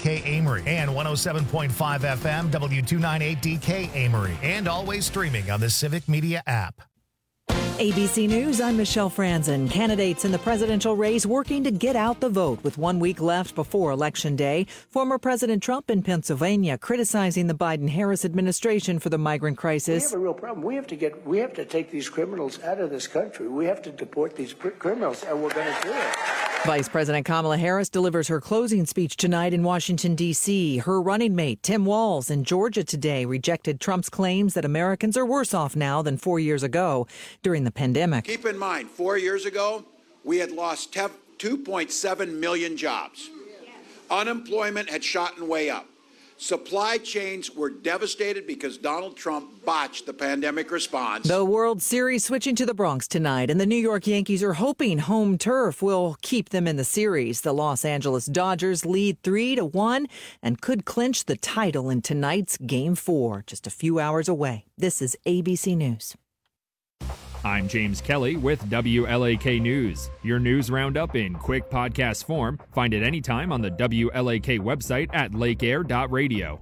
WLAK Amory and 107.5 FM W298DK Amory, and always streaming on the Civic Media app. ABC News, I'm Michelle Franzen. Candidates in the presidential race working to get out the vote with 1 week left before Election Day. Former President Trump in Pennsylvania criticizing the Biden-Harris administration for the migrant crisis. We have a real problem. We have to take these criminals out of this country. We have to deport these criminals, and we're going to do it. Vice President Kamala Harris delivers her closing speech tonight in Washington, D.C. Her running mate, Tim Walz, in Georgia today rejected Trump's claims that Americans are worse off now than 4 years ago during the pandemic. Keep in mind, 4 years ago, we had lost 2.7 million jobs. Unemployment had shot way up. Supply chains were devastated because Donald Trump botched the pandemic response. The World Series switching to the Bronx tonight, and the New York Yankees are hoping home turf will keep them in the series. The Los Angeles Dodgers lead 3-1 and could clinch the title in tonight's Game 4, just a few hours away. This is ABC News. I'm James Kelly with WLAK News. Your news roundup in quick podcast form. Find it anytime on the WLAK website at lakeair.radio.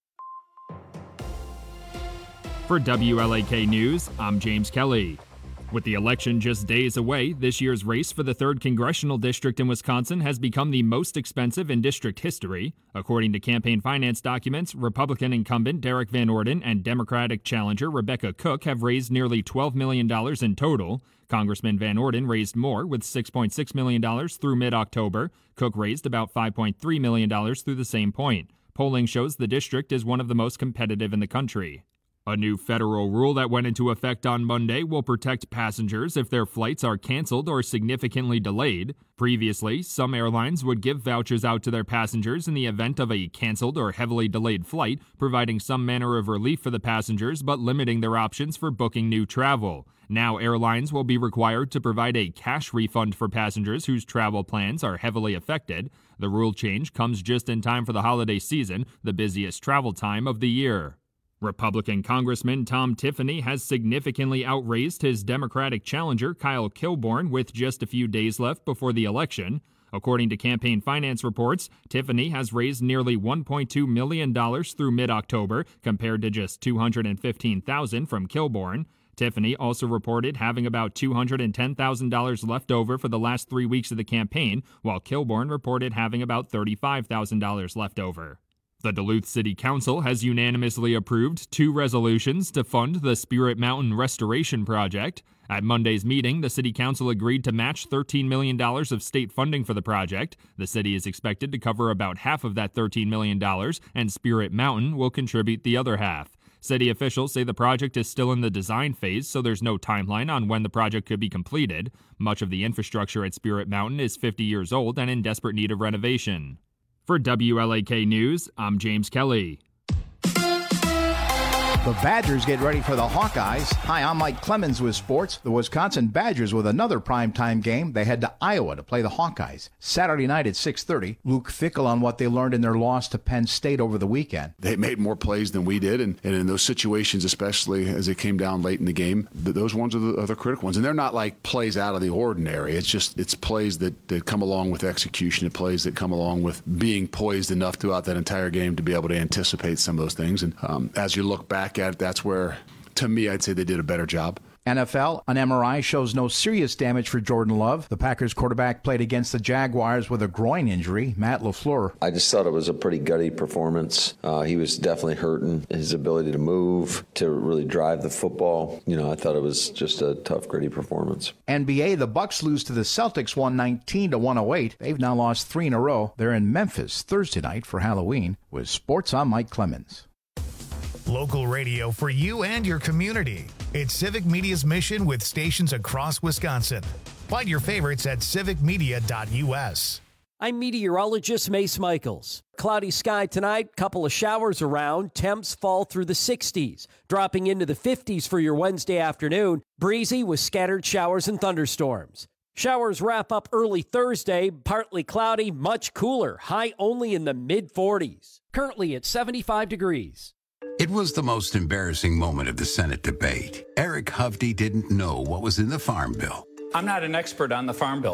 For WLAK News, I'm James Kelly. With the election just days away, this year's race for the 3rd Congressional District in Wisconsin has become the most expensive in district history. According to campaign finance documents, Republican incumbent Derek Van Orden and Democratic challenger Rebecca Cook have raised nearly $12 million in total. Congressman Van Orden raised more with $6.6 million through mid-October. Cook raised about $5.3 million through the same point. Polling shows the district is one of the most competitive in the country. A new federal rule that went into effect on Monday will protect passengers if their flights are canceled or significantly delayed. Previously, some airlines would give vouchers out to their passengers in the event of a canceled or heavily delayed flight, providing some manner of relief for the passengers but limiting their options for booking new travel. Now airlines will be required to provide a cash refund for passengers whose travel plans are heavily affected. The rule change comes just in time for the holiday season, the busiest travel time of the year. Republican Congressman Tom Tiffany has significantly outraised his Democratic challenger Kyle Kilborn with just a few days left before the election. According to campaign finance reports, Tiffany has raised nearly $1.2 million through mid-October, compared to just $215,000 from Kilborn. Tiffany also reported having about $210,000 left over for the last 3 weeks of the campaign, while Kilborn reported having about $35,000 left over. The Duluth City Council has unanimously approved 2 resolutions to fund the Spirit Mountain Restoration Project. At Monday's meeting, the City Council agreed to match $13 million of state funding for the project. The city is expected to cover about half of that $13 million, and Spirit Mountain will contribute the other half. City officials say the project is still in the design phase, so there's no timeline on when the project could be completed. Much of the infrastructure at Spirit Mountain is 50 years old and in desperate need of renovation. For WLAK News, I'm James Kelly. The Badgers get ready for the Hawkeyes. Hi, I'm Mike Clemens with sports. The Wisconsin Badgers with another primetime game. They head to Iowa to play the Hawkeyes. Saturday night at 6:30. Luke Fickell on what they learned in their loss to Penn State over the weekend. They made more plays than we did, and in those situations, especially as it came down late in the game, those ones are the critical ones. And they're not like plays out of the ordinary. It's plays that come along with execution. It's plays that come along with being poised enough throughout that entire game to be able to anticipate some of those things. And as you look back at it, that's where, to me, I'd say they did a better job. NFL, an MRI shows no serious damage for Jordan Love. The Packers quarterback played against the Jaguars with a groin injury. Matt LaFleur. I just thought it was a pretty gutty performance. He was definitely hurting his ability to move, to really drive the football. I thought it was just a tough, gritty performance. NBA, the Bucks lose to the Celtics 119-108. They've now lost 3 in a row. They're in Memphis Thursday night for Halloween. With sports, I'm Mike Clemens. Local radio for you and your community. It's Civic Media's mission with stations across Wisconsin. Find your favorites at civicmedia.us. I'm meteorologist Mace Michaels. Cloudy sky tonight, couple of showers around, temps fall through the 60s, dropping into the 50s for your Wednesday afternoon, breezy with scattered showers and thunderstorms. Showers wrap up early Thursday, partly cloudy, much cooler, high only in the mid-40s. Currently at 75 degrees. It was the most embarrassing moment of the Senate debate. Eric Hovde didn't know what was in the Farm Bill. I'm not an expert on the Farm Bill.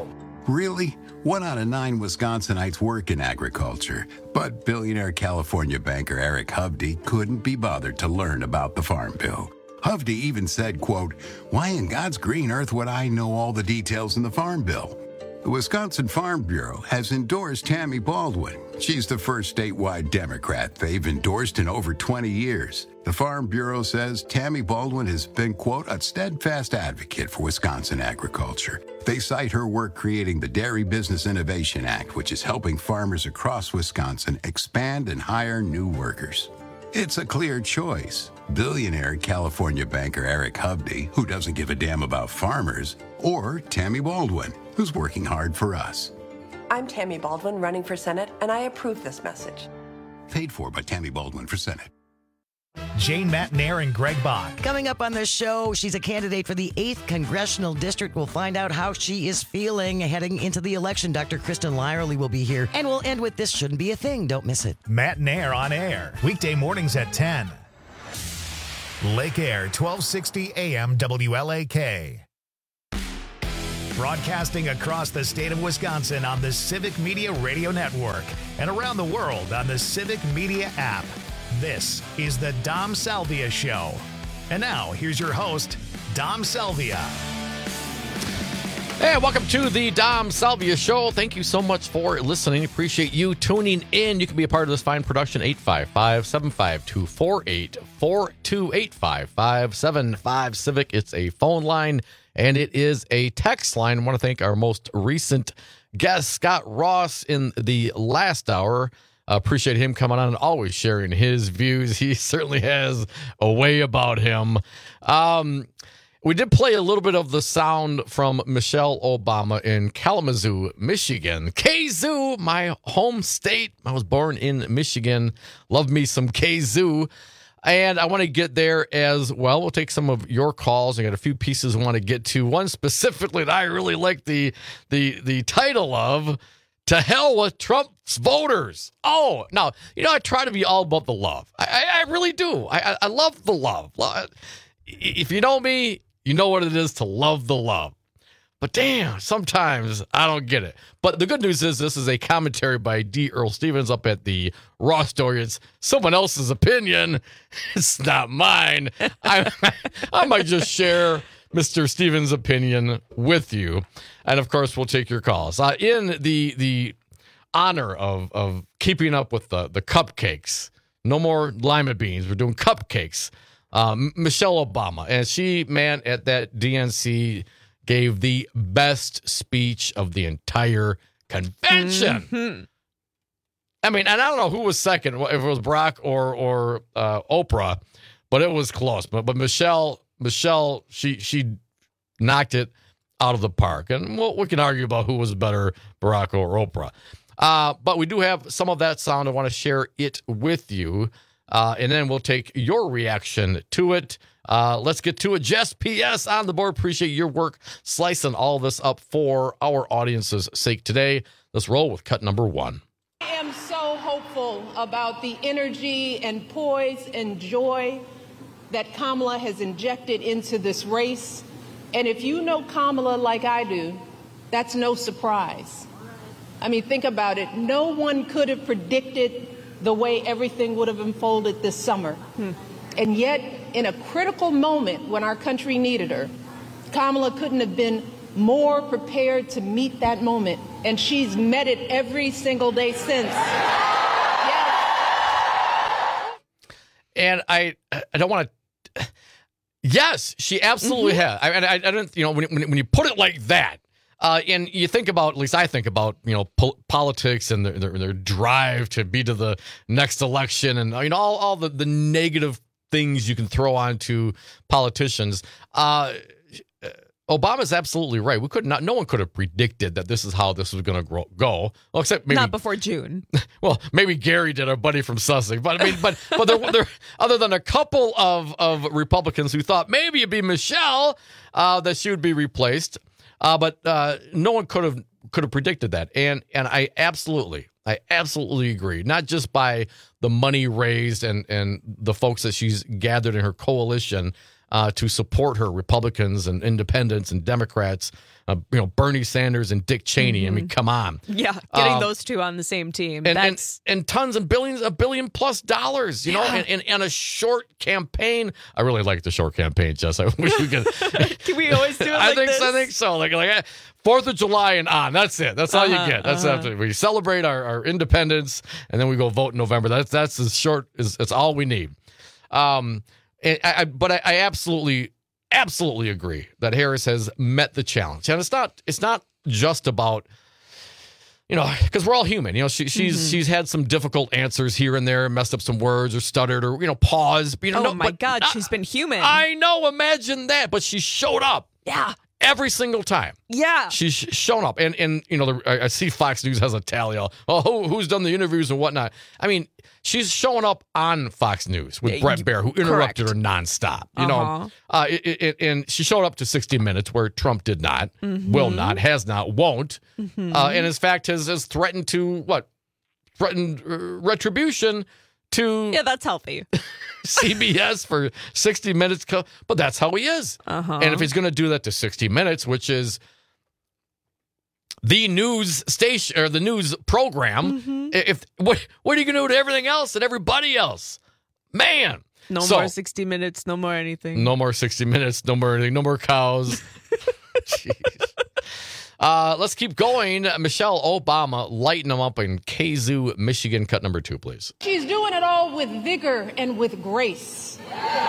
Really? 1 out of 9 Wisconsinites work in agriculture, but billionaire California banker Eric Hovde couldn't be bothered to learn about the Farm Bill. Hovde even said, quote, "Why in God's green earth would I know all the details in the Farm Bill?" The Wisconsin Farm Bureau has endorsed Tammy Baldwin. She's the first statewide Democrat they've endorsed in over 20 years. The Farm Bureau says Tammy Baldwin has been, quote, "a steadfast advocate for Wisconsin agriculture." They cite her work creating the Dairy Business Innovation Act, which is helping farmers across Wisconsin expand and hire new workers. It's a clear choice. Billionaire California banker Eric Hovde, who doesn't give a damn about farmers, or Tammy Baldwin, who's working hard for us. I'm Tammy Baldwin, running for Senate, and I approve this message. Paid for by Tammy Baldwin for Senate. Jane Matnair and Greg Bach. Coming up on the show, she's a candidate for the 8th Congressional District. We'll find out how she is feeling heading into the election. Dr. Kristen Lyerly will be here. And we'll end with This Shouldn't Be a Thing. Don't miss it. Matnair on air. Weekday mornings at 10. Lake Air, 1260 AM WLAK. Broadcasting across the state of Wisconsin on the Civic Media Radio Network and around the world on the Civic Media app. This is the Dom Salvia Show. And now, here's your host, Dom Salvia. Hey, welcome to the Dom Salvia Show. Thank you so much for listening. Appreciate you tuning in. You can be a part of this fine production, 855-752-4842, 855-75 Civic. It's a phone line, and it is a text line. I want to thank our most recent guest, Scott Ross, in the last hour. Appreciate him coming on and always sharing his views. He certainly has a way about him. We did play a little bit of the sound from Michelle Obama in Kalamazoo, Michigan. Kazoo, my home state. I was born in Michigan. Love me some Kazoo. And I want to get there as well. We'll take some of your calls. I got a few pieces I want to get to. One specifically that I really like the title of, "To Hell with Trump's Voters." Oh, now, I try to be all about the love. I really do. I love the love. If you know me, you know what it is to love the love. But damn, sometimes I don't get it. But the good news is this is a commentary by D. Earl Stevens up at the Raw Story. It's someone else's opinion. It's not mine. I might just share Mr. Stevens' opinion with you. And, of course, we'll take your calls. In the honor of keeping up with the cupcakes, no more lima beans. We're doing cupcakes. Michelle Obama. And she, man, at that DNC gave the best speech of the entire convention. Mm-hmm. I mean, and I don't know who was second, if it was Barack or Oprah, but it was close. But Michelle, she knocked it out of the park. And we can argue about who was better, Barack or Oprah. But we do have some of that sound. I want to share it with you. And then we'll take your reaction to it. Let's get to it. Jess P.S. on the board. Appreciate your work slicing all this up for our audience's sake today. Let's roll with cut number 1. I am so hopeful about the energy and poise and joy that Kamala has injected into this race. And if you know Kamala like I do, that's no surprise. I mean, think about it. No one could have predicted the way everything would have unfolded this summer. And yet, in a critical moment when our country needed her, Kamala couldn't have been more prepared to meet that moment. And she's met it every single day since. Yes. And I don't want to. Yes, she absolutely has. I don't. When you put it like that, and you think about, at least I think about, politics and their drive to be to the next election, and all the negative things you can throw onto politicians. Obama's absolutely right. No one could have predicted that this is how this was going to go. Well, except maybe not before June. Well, maybe Gary did, our buddy from Sussex. But I mean, but there, other than a couple of Republicans who thought maybe it'd be Michelle that she would be replaced, but no one could have predicted that. And I absolutely agree. Not just by the money raised and the folks that she's gathered in her coalition, to support her, Republicans and independents and Democrats, Bernie Sanders and Dick Cheney. I mean, come on. Yeah, getting those two on the same team. And tons and billions, $1 billion plus, and a short campaign. I really like the short campaign, Jess. I wish we could. Can we always do it like this? I think so. Like 4th of July and on. That's it. That's all you get. That's after we celebrate our independence, and then we go vote in November. That's as short as it's all we need. But I absolutely agree that Harris has met the challenge, and it's not just about, because we're all human. She's had some difficult answers here and there, messed up some words or stuttered or paused. God, she's been human. I know. Imagine that, but she showed up. Yeah. Every single time. Yeah. She's shown up. And I see Fox News has a tally. Who's done the interviews and whatnot. I mean, she's showing up on Fox News with Brett Baer, who interrupted her nonstop. And she showed up to 60 Minutes where Trump did not, will not, has not, won't. And in fact has threatened to, threatened retribution to... Yeah, that's healthy. CBS for 60 Minutes, but that's how he is. And if he's going to do that to 60 Minutes, which is the news station or the news program, what are you going to do to everything else and everybody else? Man. No more 60 Minutes, no more anything. No more 60 Minutes, no more anything, no more cows. Jeez. Let's keep going. Michelle Obama lighting them up in Kazoo, Michigan. Cut number 2, please. She's doing it all with vigor and with grace.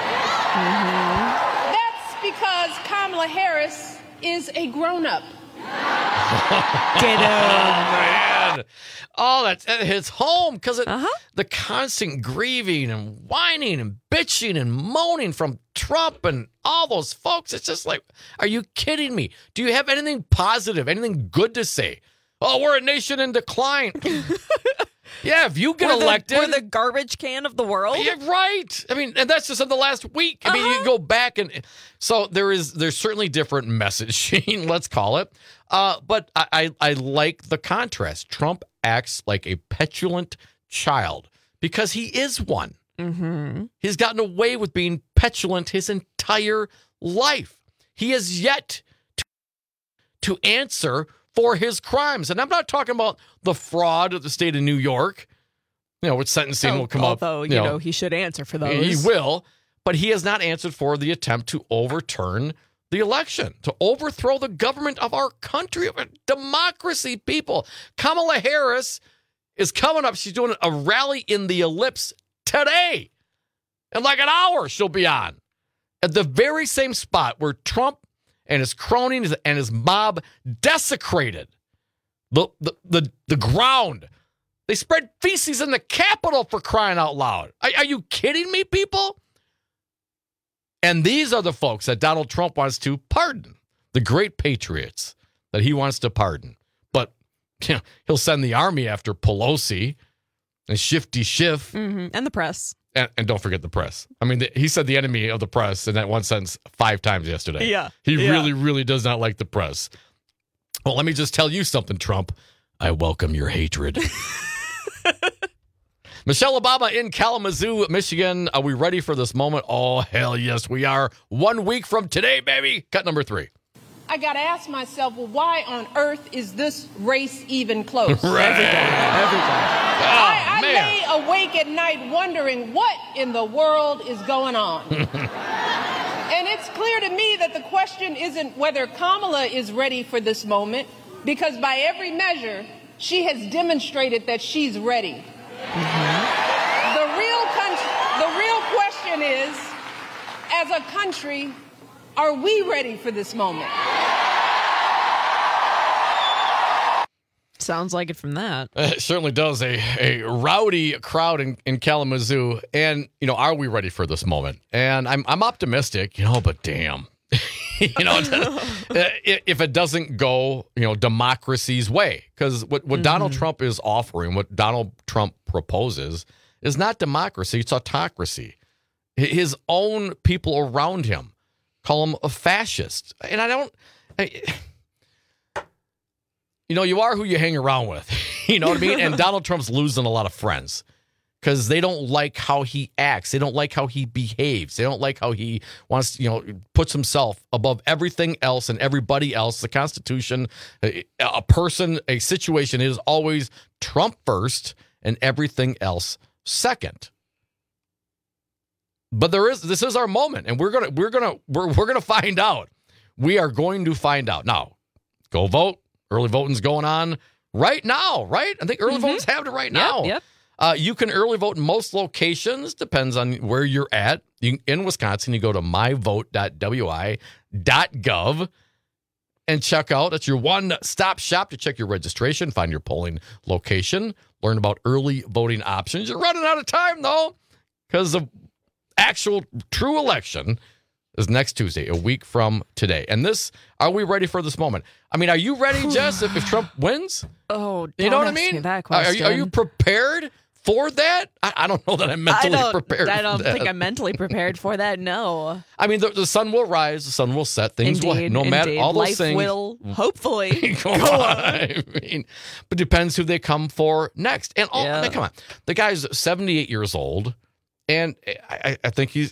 That's because Kamala Harris is a grown-up. Get man. Oh, that hits home because the constant grieving and whining and bitching and moaning from Trump and all those folks. It's just like, are you kidding me? Do you have anything positive, anything good to say? Oh, we're a nation in decline. Yeah, if you get elected. We're the garbage can of the world. Yeah, right. I mean, and that's just in the last week. I mean, you go back and so there's certainly different messaging, let's call it. But I like the contrast. Trump acts like a petulant child because he is one. He's gotten away with being petulant his entire life. He has yet to answer for his crimes. And I'm not talking about the fraud of the state of New York, which sentencing will come up. Although, he should answer for those. He will, but he has not answered for the attempt to overturn the election, to overthrow the government of our country, of a democracy, people. Kamala Harris is coming up. She's doing a rally in the Ellipse today. In like an hour, she'll be on. At the very same spot where Trump and his cronies and his mob desecrated the ground. They spread feces in the Capitol, for crying out loud. Are you kidding me, people? And these are the folks that Donald Trump wants to pardon, the great patriots that he wants to pardon. But he'll send the army after Pelosi and Shifty Schiff. And the press. And don't forget the press. I mean, he said the enemy of the press in that one sentence 5 times yesterday. Yeah. He really, really does not like the press. Well, let me just tell you something, Trump. I welcome your hatred. Michelle Obama in Kalamazoo, Michigan. Are we ready for this moment? Oh, hell yes, we are. 1 week from today, baby. Cut number 3. I got to ask myself, well, why on earth is this race even close? Right. Every day. I lay awake at night wondering what in the world is going on. And it's clear to me that the question isn't whether Kamala is ready for this moment, because by every measure, she has demonstrated that she's ready. The real question is, as a country, are we ready for this moment? Sounds like it from that. It certainly does. A rowdy crowd in Kalamazoo. And, are we ready for this moment? And I'm optimistic, but damn. If it doesn't go, democracy's way. Because what Donald Trump is offering, what Donald Trump proposes, is not democracy, it's autocracy. His own people around him call him a fascist. And you are who you hang around with. You know what I mean? And Donald Trump's losing a lot of friends because they don't like how he acts. They don't like how he behaves. They don't like how he wants, puts himself above everything else and everybody else. The Constitution, a person, a situation is always Trump first and everything else second. But this is our moment, and we're gonna find out. We are going to find out. Now, go vote. Early voting's going on right now, right? I think early voting's happening right now. Yep. You can early vote in most locations. Depends on where you're at. In Wisconsin, you go to myvote.wi.gov and check out. That's your one-stop shop to check your registration, find your polling location, learn about early voting options. You're running out of time, though, because the actual true election is next Tuesday, a week from today. And are we ready for this moment? I mean, are you ready, Jess, if Trump wins? Oh, you know what I ask me mean? that question. Are you prepared for that? I don't know that I'm mentally prepared. I don't for that. think I'm mentally prepared for that. No. I mean, the sun will rise, the sun will set. Things will, no matter all those life things, will hopefully go on. I mean, but depends who they come for next. And I mean, come on, the guy's 78 years old, and I think he's.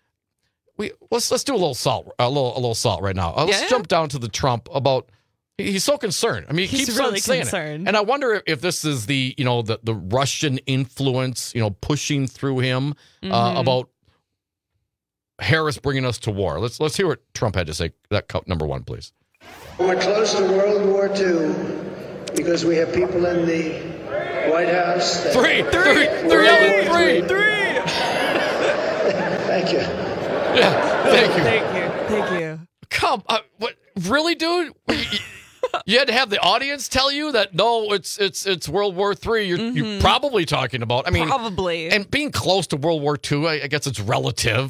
Let's do a little salt, a little salt right now. Let's jump down to the Trump about. He's so concerned. I mean, he keeps really on saying concerned. it. And I wonder if this is the Russian influence, pushing through him about Harris bringing us to war. Let's hear what Trump had to say. That cut number one, please. We're close to World War II because we have people in the White House. They're yelling three. Thank you. Yeah, thank you. Thank you. Come, what? Really, dude? You had to have the audience tell you that no, it's World War III. You're probably talking about. I mean, probably. And being close to World War II, I guess it's relative.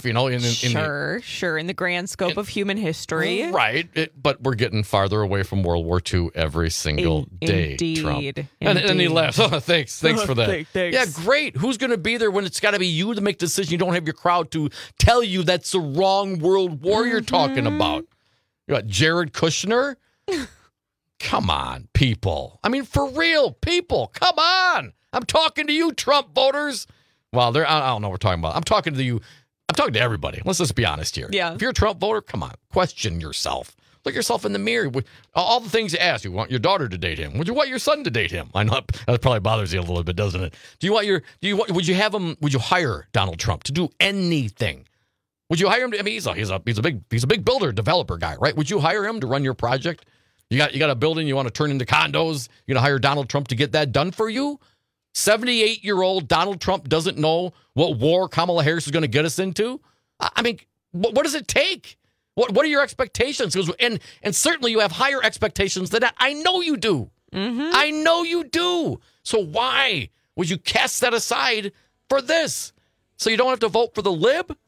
Sure. In the grand scope of human history, right? But we're getting farther away from World War II every single day. Indeed. Trump. And he laughs. Oh, thanks for that. Thanks. Yeah, great. Who's going to be there when it's got to be you to make the decision? You don't have your crowd to tell you that's the wrong World War you're talking about. You got Jared Kushner. Come on, people. I mean, for real, people. Come on. I'm talking to you, Trump voters. Well, I don't know what we're talking about. I'm talking to you. I'm talking to everybody. Let's just be honest here. Yeah. If you're a Trump voter, come on. Question yourself. Look yourself in the mirror. All the things you ask. You want your daughter to date him? Would you want your son to date him? I know that probably bothers you a little bit, doesn't it? Would you hire Donald Trump to do anything? Would you hire him? I mean, he's a big builder, developer guy, right? Would you hire him to run your project? You got a building you want to turn into condos. You're going to hire Donald Trump to get that done for you? 78-year-old Donald Trump doesn't know what war Kamala Harris is going to get us into? I mean, what does it take? What are your expectations? And certainly you have higher expectations than that. I know you do. Mm-hmm. I know you do. So why would you cast that aside for this? So you don't have to vote for the lib?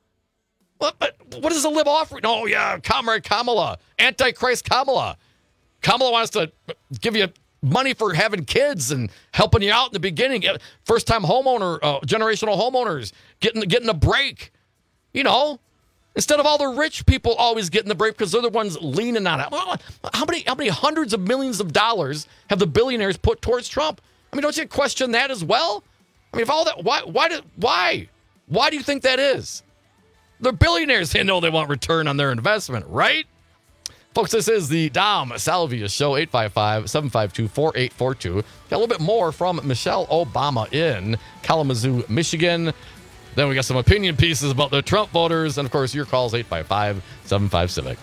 What is the lib offering? Oh, yeah, Comrade Kamala, Antichrist Kamala. Kamala wants to give you money for having kids and helping you out in the beginning. First-time homeowner, generational homeowners getting a break. Instead of all the rich people always getting the break because they're the ones leaning on it. How many hundreds of millions of dollars have the billionaires put towards Trump? I mean, don't you question that as well? I mean, if all that, why do you think that is? They're billionaires. They know they want return on their investment, right? Folks, this is the Dom Salvia Show, 855-752-4842. Got a little bit more from Michelle Obama in Kalamazoo, Michigan. Then we got some opinion pieces about the Trump voters. And, of course, your calls, 855-75-CIVIC.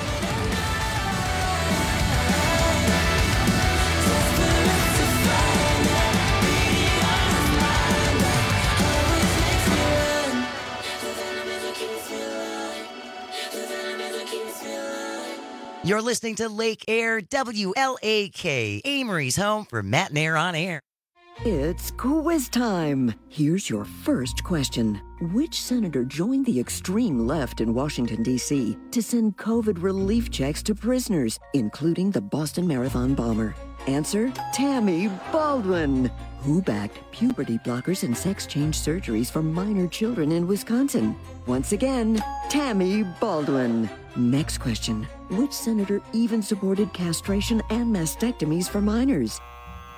You're listening to Lake Air WLAK, Amory's home for Matt and Air on Air. It's quiz time. Here's your first question. Which senator joined the extreme left in Washington, D.C. to send COVID relief checks to prisoners, including the Boston Marathon bomber? Answer, Tammy Baldwin. Who backed puberty blockers and sex change surgeries for minor children in Wisconsin? Once again, Tammy Baldwin. Next question. Which senator even supported castration and mastectomies for minors?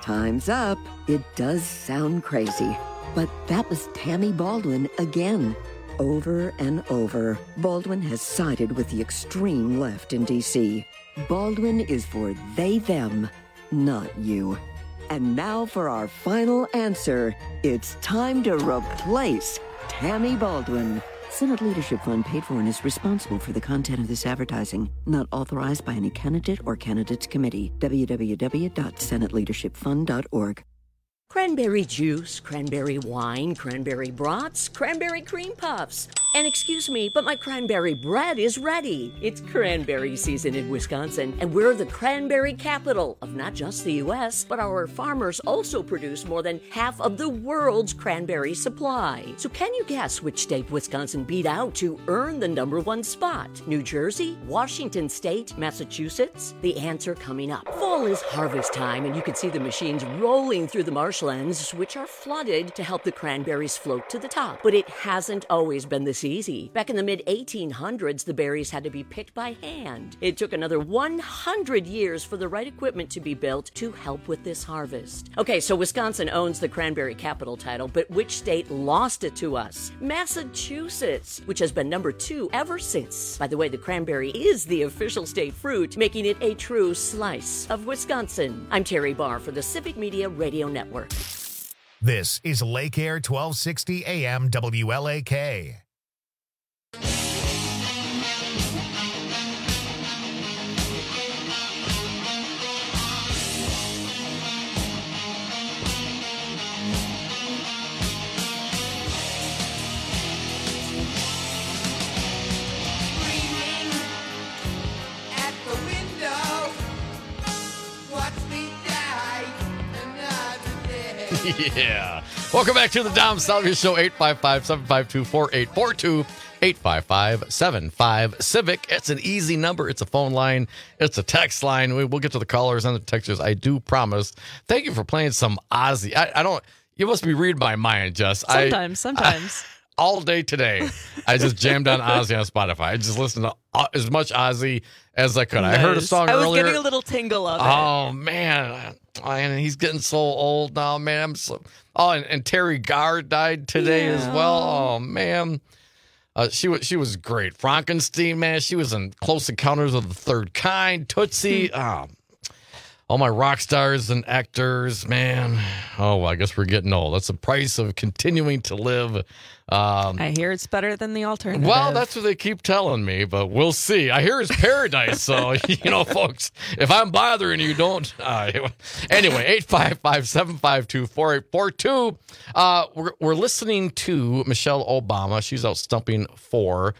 Time's up. It does sound crazy, but that was Tammy Baldwin again. Over and over, Baldwin has sided with the extreme left in D.C. Baldwin is for they, them, not you. And now for our final answer. It's time to replace Tammy Baldwin. Senate Leadership Fund paid for and is responsible for the content of this advertising. Not authorized by any candidate or candidates committee. www.senateleadershipfund.org. Cranberry juice, cranberry wine, cranberry brats, cranberry cream puffs. And excuse me, but my cranberry bread is ready. It's cranberry season in Wisconsin, and we're the cranberry capital of not just the U.S., but our farmers also produce more than half of the world's cranberry supply. So can you guess which state Wisconsin beat out to earn the #1 spot? New Jersey, Washington State, Massachusetts? The answer coming up. Fall is harvest time, and you can see the machines rolling through the marshlands, which are flooded to help the cranberries float to the top. But it hasn't always been this easy. Back in the mid-1800s, the berries had to be picked by hand. It took another 100 years for the right equipment to be built to help with this harvest. Okay, so Wisconsin owns the cranberry capital title, but which state lost it to us? Massachusetts, which has been #2 ever since. By the way, the cranberry is the official state fruit, making it a true slice of Wisconsin. I'm Terry Barr for the Civic Media Radio Network. This is Lake Air 1260 AM WLAK. Yeah. Welcome back to the Dom Salvia Show, 855-752-4842, 855-75-CIVIC. It's an easy number. It's a phone line. It's a text line. We'll get to the callers and the texters, I do promise. Thank you for playing some Ozzy. I don't, you must be reading my mind, Jess. Sometimes. All day today, I just jammed on Ozzy on Spotify. I just listened to as much Ozzy as I could. Nice. I heard a song earlier. I was getting a little tingle of it. Oh, man. And he's getting so old now, man. And Terry Garr died today as well. Oh, man. She was great. Frankenstein, man. She was in Close Encounters of the Third Kind. Tootsie. All my rock stars and actors, man. Oh, well, I guess we're getting old. That's the price of continuing to live. I hear it's better than the alternative. Well, that's what they keep telling me, but we'll see. I hear it's paradise, so, folks, if I'm bothering you, don't. Anyway, 855-752-4842. We're listening to Michelle Obama. She's out stumping for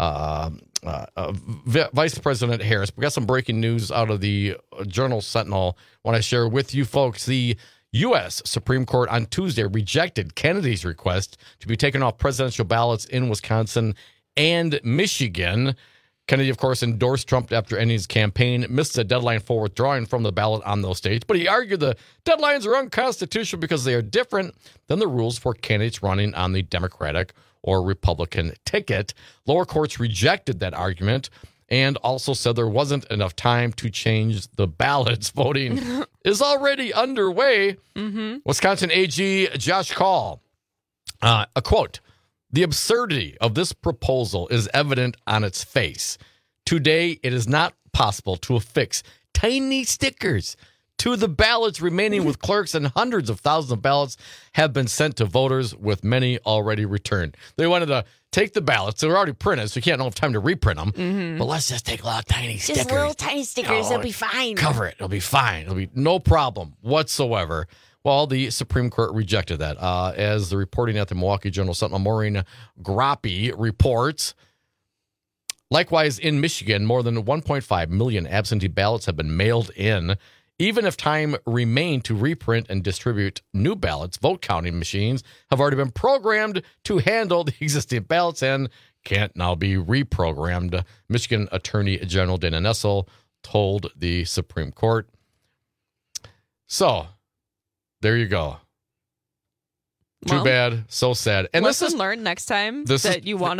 Vice President Harris. We got some breaking news out of the Journal Sentinel. I want to share with you folks. The U.S. Supreme Court on Tuesday rejected Kennedy's request to be taken off presidential ballots in Wisconsin and Michigan. Kennedy, of course, endorsed Trump after ending his campaign, missed the deadline for withdrawing from the ballot on those states, but he argued the deadlines are unconstitutional because they are different than the rules for candidates running on the Democratic or Republican ticket. Lower courts rejected that argument and also said there wasn't enough time to change the ballots. Voting is already underway. Mm-hmm. Wisconsin AG Josh Kaul, a quote, "The absurdity of this proposal is evident on its face. Today, it is not possible to affix tiny stickers to the ballots remaining with clerks, and hundreds of thousands of ballots have been sent to voters, with many already returned." They wanted to take the ballots. They were already printed, so you can't have time to reprint them. Mm-hmm. But let's just take a lot of tiny stickers. Just little tiny stickers. It'll be fine. Cover it. It'll be fine. It'll be no problem whatsoever. Well, the Supreme Court rejected that. As the reporting at the Milwaukee Journal Sentinel, Maureen Groppe reports, likewise in Michigan, more than 1.5 million absentee ballots have been mailed in. Even if time remained to reprint and distribute new ballots, vote counting machines have already been programmed to handle the existing ballots and can't now be reprogrammed. Michigan Attorney General Dana Nessel told the Supreme Court. So, there you go. Too bad. So sad. And lesson learned next time that you want to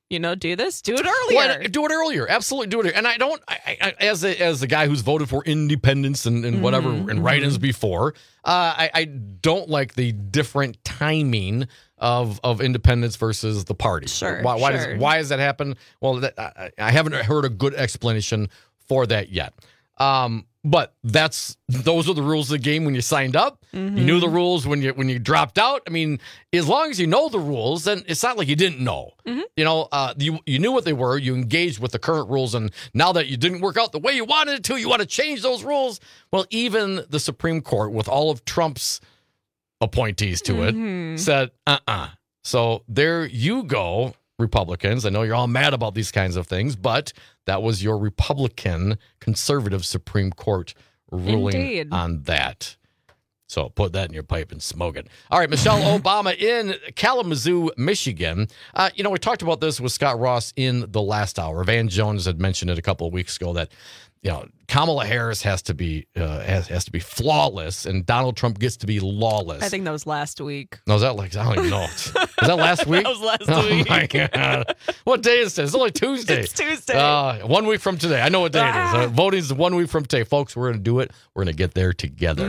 Do this. Do it earlier. Do it earlier. Absolutely do it earlier. And I don't, as a guy who's voted for independence and whatever and write-ins before, I don't like the different timing of independence versus the party. Sure. Why does that happen? Well, I haven't heard a good explanation for that yet. But those are the rules of the game when you signed up. You knew the rules when you dropped out. I mean, as long as you know the rules, then it's not like you didn't know. You knew what they were. You engaged with the current rules, and now that you didn't work out the way you wanted it to, you want to change those rules. Well, even the Supreme Court, with all of Trump's appointees to it, said, So there you go, Republicans. I know you're all mad about these kinds of things, but that was your Republican conservative Supreme Court ruling on that. So put that in your pipe and smoke it. All right, Michelle Obama in Kalamazoo, Michigan. We talked about this with Scott Ross in the last hour. Van Jones had mentioned it a couple of weeks ago that Kamala Harris has to be flawless, and Donald Trump gets to be lawless. I think that was last week. No, was that I don't even know. Was that last week? That was last week. Oh my God! What day is this? It's only Tuesday. It's Tuesday. 1 week from today. I know what day it is. Voting's 1 week from today, folks. We're going to do it. We're going to get there together.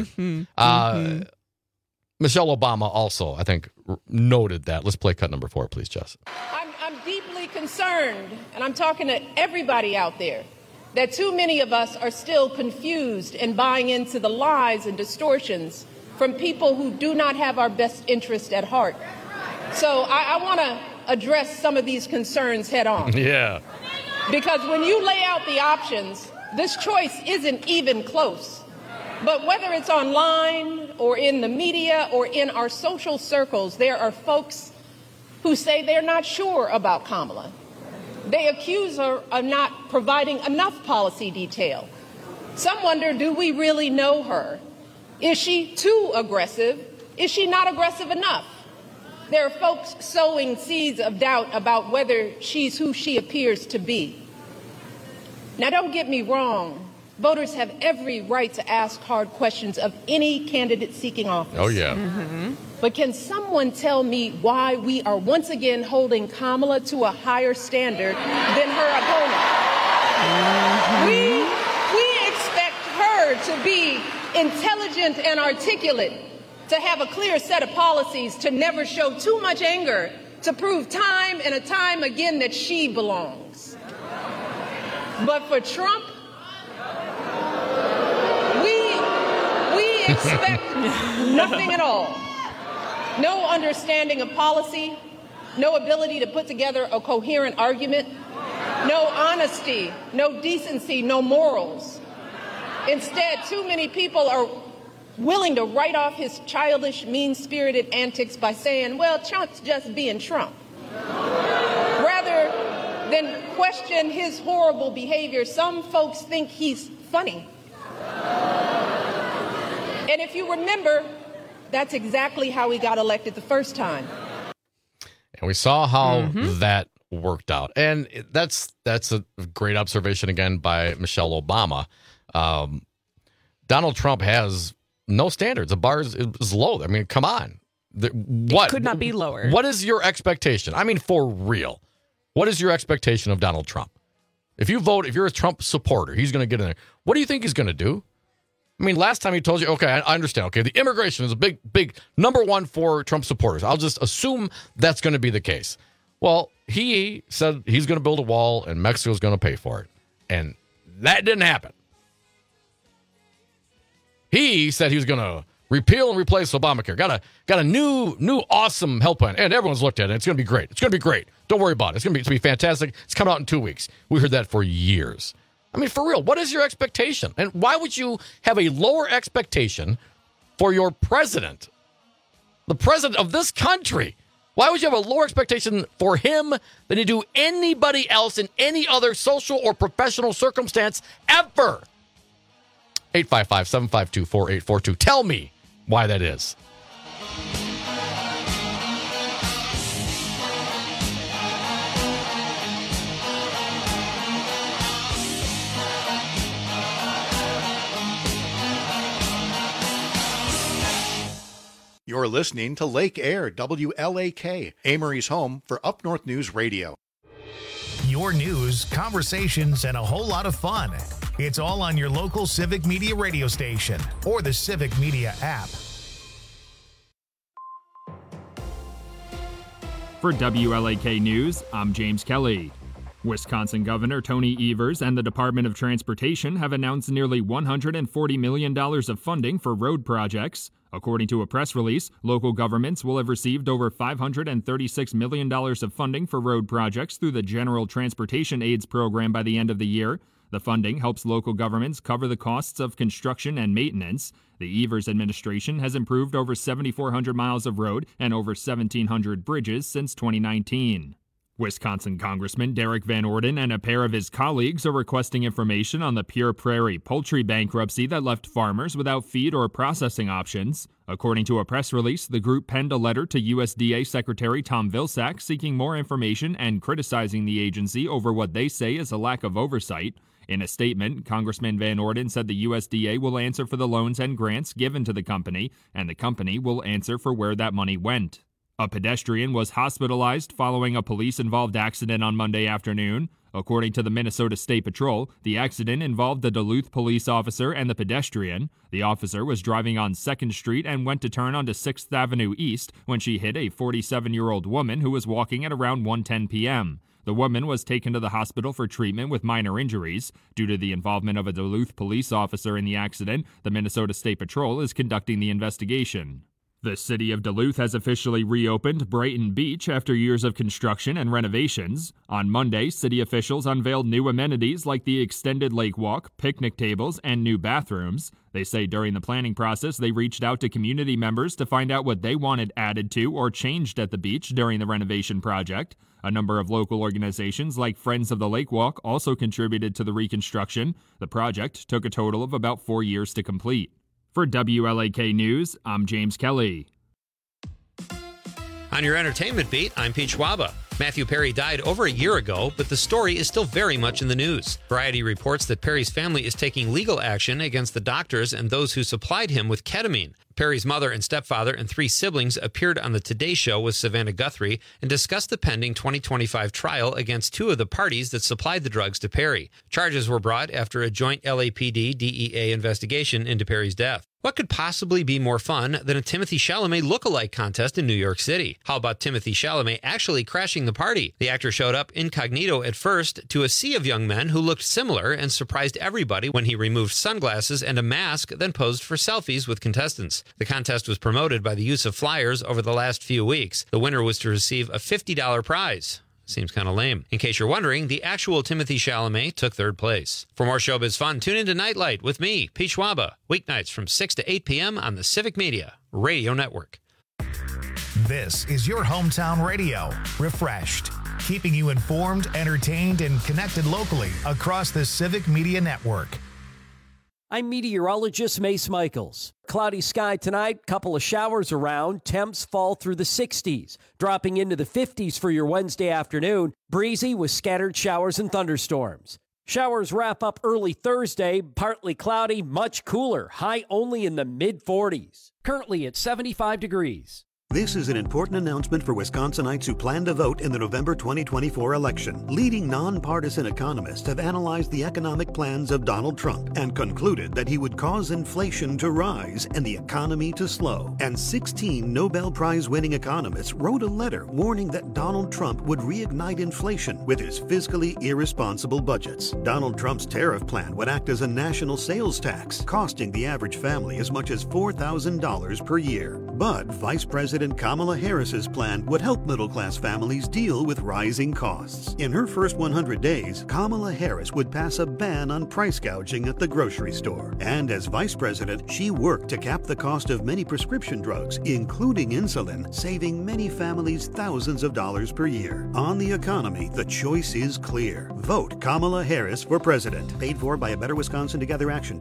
Michelle Obama also, I think, noted that. Let's play cut number 4, please, Jess. I'm deeply concerned, and I'm talking to everybody out there, that too many of us are still confused and buying into the lies and distortions from people who do not have our best interest at heart. So I want to address some of these concerns head on. Yeah. Because when you lay out the options, this choice isn't even close. But whether it's online or in the media or in our social circles, there are folks who say they're not sure about Kamala. They accuse her of not providing enough policy detail. Some wonder, do we really know her? Is she too aggressive? Is she not aggressive enough? There are folks sowing seeds of doubt about whether she's who she appears to be. Now, don't get me wrong. Voters have every right to ask hard questions of any candidate seeking office. Oh, yeah. But can someone tell me why we are once again holding Kamala to a higher standard than her opponent? We expect her to be intelligent and articulate, to have a clear set of policies, to never show too much anger, to prove time and time again that she belongs. But for Trump, we expect nothing at all. No understanding of policy, no ability to put together a coherent argument, no honesty, no decency, no morals. Instead, too many people are willing to write off his childish, mean-spirited antics by saying, well, Trump's just being Trump. Rather than question his horrible behavior, some folks think he's funny. And if you remember, that's exactly how he got elected the first time. And we saw how that worked out. And that's a great observation, again, by Michelle Obama. Donald Trump has no standards. The bar is low. I mean, come on. What? It could not be lower. What is your expectation? I mean, for real. What is your expectation of Donald Trump? If you're a Trump supporter, he's going to get in there. What do you think he's going to do? I mean, last time he told you, okay, I understand. Okay, the immigration is a big number one for Trump supporters. I'll just assume that's going to be the case. Well, he said he's going to build a wall and Mexico's going to pay for it. And that didn't happen. He said he was going to repeal and replace Obamacare. Got a new awesome health plan. And everyone's looked at it. It's going to be great. It's going to be great. Don't worry about it. It's going to be fantastic. It's coming out in 2 weeks. We heard that for years. I mean, for real, what is your expectation? And why would you have a lower expectation for your president, the president of this country? Why would you have a lower expectation for him than you do anybody else in any other social or professional circumstance ever? 855-752-4842. Tell me why that is. You're listening to Lake Air, WLAK, Amory's home for Up North News Radio. Your news, conversations, and a whole lot of fun. It's all on your local Civic Media radio station or the Civic Media app. For WLAK News, I'm James Kelly. Wisconsin Governor Tony Evers and the Department of Transportation have announced nearly $140 million of funding for road projects. According to a press release, local governments will have received over $536 million of funding for road projects through the General Transportation Aids Program by the end of the year. The funding helps local governments cover the costs of construction and maintenance. The Evers administration has improved over 7,400 miles of road and over 1,700 bridges since 2019. Wisconsin Congressman Derek Van Orden and a pair of his colleagues are requesting information on the Pure Prairie poultry bankruptcy that left farmers without feed or processing options. According to a press release, the group penned a letter to USDA Secretary Tom Vilsack seeking more information and criticizing the agency over what they say is a lack of oversight. In a statement, Congressman Van Orden said the USDA will answer for the loans and grants given to the company, and the company will answer for where that money went. A pedestrian was hospitalized following a police-involved accident on Monday afternoon. According to the Minnesota State Patrol, the accident involved the Duluth police officer and the pedestrian. The officer was driving on 2nd Street and went to turn onto 6th Avenue East when she hit a 47-year-old woman who was walking at around 1:10 p.m. The woman was taken to the hospital for treatment with minor injuries. Due to the involvement of a Duluth police officer in the accident, the Minnesota State Patrol is conducting the investigation. The city of Duluth has officially reopened Brighton Beach after years of construction and renovations. On Monday, city officials unveiled new amenities like the extended lake walk, picnic tables, and new bathrooms. They say during the planning process, they reached out to community members to find out what they wanted added to or changed at the beach during the renovation project. A number of local organizations like Friends of the Lake Walk also contributed to the reconstruction. The project took a total of about 4 years to complete. For WLAK News, I'm James Kelly. On your entertainment beat, I'm Pete Schwaba. Matthew Perry died over a year ago, but the story is still very much in the news. Variety reports that Perry's family is taking legal action against the doctors and those who supplied him with ketamine. Perry's mother and stepfather and 3 siblings appeared on the Today Show with Savannah Guthrie and discussed the pending 2025 trial against 2 of the parties that supplied the drugs to Perry. Charges were brought after a joint LAPD-DEA investigation into Perry's death. What could possibly be more fun than a Timothée Chalamet look-alike contest in New York City? How about Timothée Chalamet actually crashing the party? The actor showed up incognito at first to a sea of young men who looked similar and surprised everybody when he removed sunglasses and a mask, then posed for selfies with contestants. The contest was promoted by the use of flyers over the last few weeks. The winner was to receive a $50 prize. Seems kind of lame. In case you're wondering, the actual Timothée Chalamet took 3rd place. For more showbiz fun, tune into Nightlight with me, Pete Schwaba, weeknights from 6 to 8 p.m. on the Civic Media Radio Network. This is your hometown radio, refreshed, keeping you informed, entertained, and connected locally across the Civic Media Network. I'm meteorologist Mace Michaels. Cloudy sky tonight, couple of showers around, temps fall through the 60s, dropping into the 50s for your Wednesday afternoon, breezy with scattered showers and thunderstorms. Showers wrap up early Thursday, partly cloudy, much cooler, high only in the mid-40s. Currently at 75 degrees. This is an important announcement for Wisconsinites who plan to vote in the November 2024 election. Leading nonpartisan economists have analyzed the economic plans of Donald Trump and concluded that he would cause inflation to rise and the economy to slow. And 16 Nobel Prize-winning economists wrote a letter warning that Donald Trump would reignite inflation with his fiscally irresponsible budgets. Donald Trump's tariff plan would act as a national sales tax, costing the average family as much as $4,000 per year. But Vice President Kamala Harris's plan would help middle-class families deal with rising costs. In her first 100 days, Kamala Harris would pass a ban on price gouging at the grocery store. And as vice president, she worked to cap the cost of many prescription drugs, including insulin, saving many families thousands of dollars per year. On the economy, the choice is clear. Vote Kamala Harris for president. Paid for by A Better Wisconsin Together Action,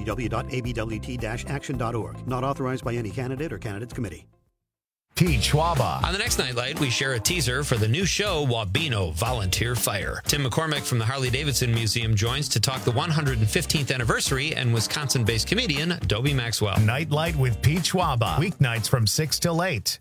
www.abwt-action.org. Not authorized by any candidate or candidates committee. Pete Schwaba. On the next Nightlight, we share a teaser for the new show, Wabeno Volunteer Fire. Tim McCormick from the Harley-Davidson Museum joins to talk the 115th anniversary and Wisconsin-based comedian Dobie Maxwell. Nightlight with Pete Schwaba. Weeknights from 6 till 8.